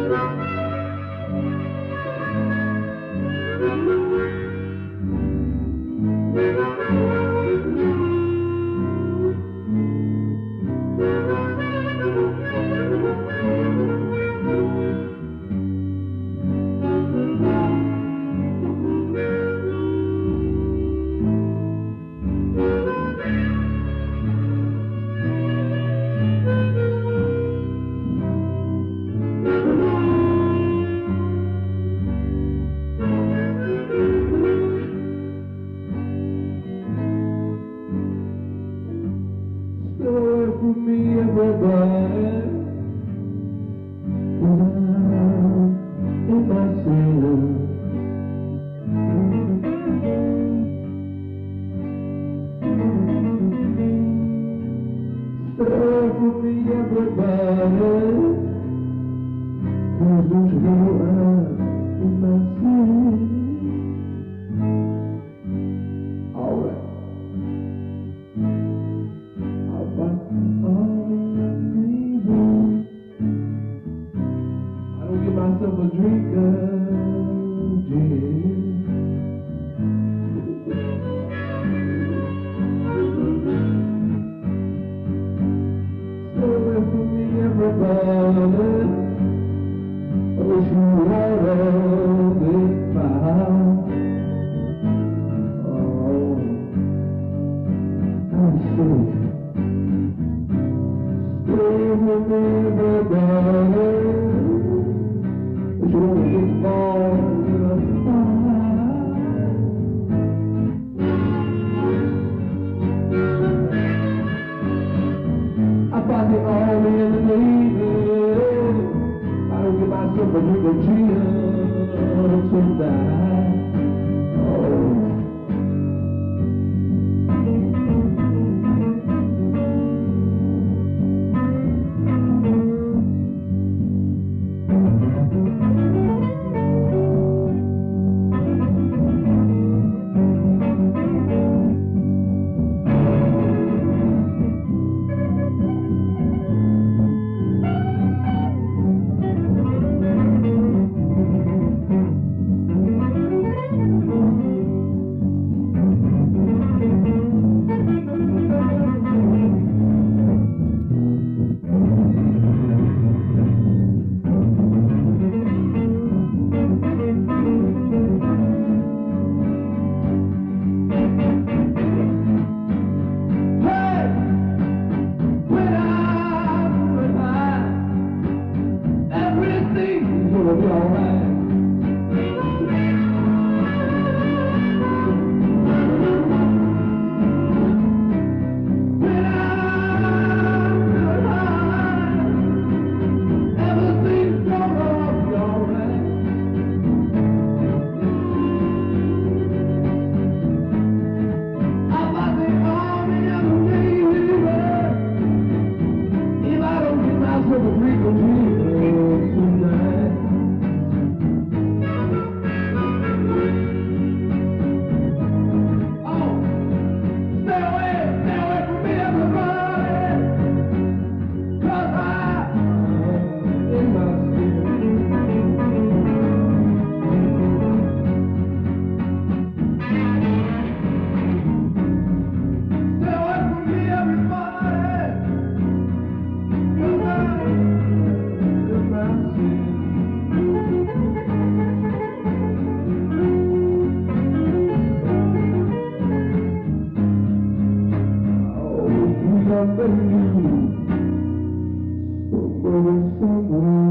For me, everybody, in myself. Stay for me, everybody, 'cause don't you know I'm in myself. All right. Myself a drink of gin. Stay for me, everybody. I wish you had a big fire. Oh, I'm sick. Stay with me, everybody. You don't get far enough. I find the army and the navy. I don't get myself a drink of gin tonight. Oh. It'll be all right. Somebody, someone.